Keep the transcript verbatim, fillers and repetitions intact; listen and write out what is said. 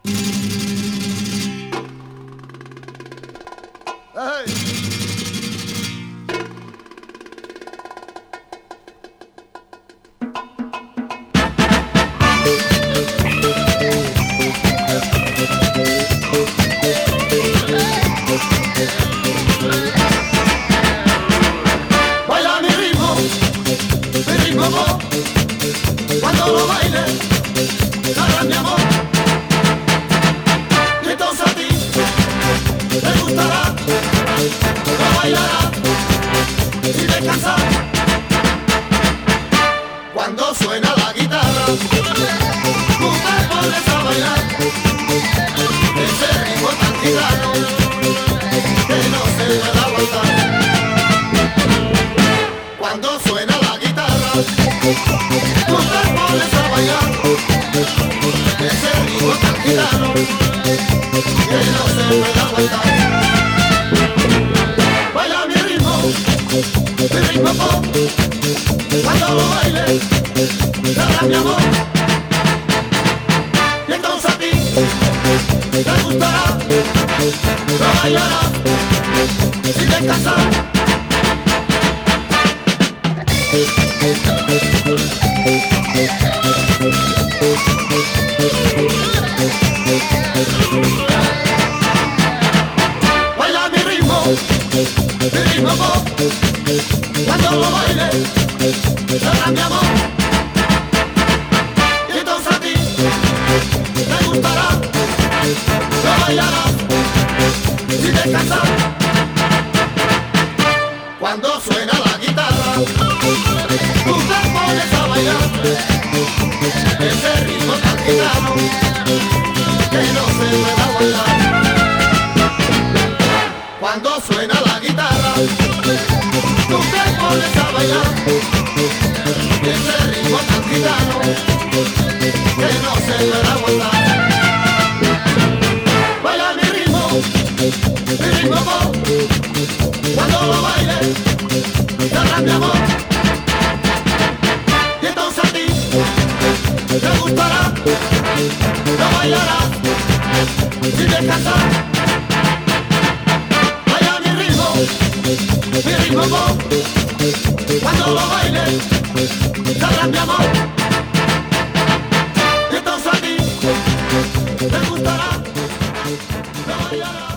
Baila mi ritmo, mi ritmo vos, cuando lo baile, sabrás mi amor. Y entonces a ti te gustará, lo bailarás sin descansar. Cuando suena la guitarra, tú te pones a bailar ese ritmo tan gitano que no se puede aguantar. Cuando suena la guitarra, tú te pones a bailar ese ritmo tan gitano que no se puede aguantar. Baila mi ritmo, mi ritmo pop, cuando lo baile, sabrás mi amor. Y entonces a ti te gustará, lo bailarás sin descansar. Baila mi ritmo, mi ritmo pop, cuando lo baile, sabrás mi amor. Y entonces a ti te gustará, lo bailarás sin descansar. Cuando suena la guitarra, tú te pones a bailar ese ritmo tan gitano que no se puede aguantar. Cuando suena la guitarra, tú te pones a bailar ese ritmo tan gitano que no se puede aguantar. Baila mi ritmo, mi ritmo pop, cuando lo baile, sabrás mi amor. Y entonces a ti te gustará, lo bailarás sin descansar. Baila mi ritmo, mi ritmo pop, cuando lo baile, sabrás mi amor. Y entonces a ti te gustará, lo bailarás.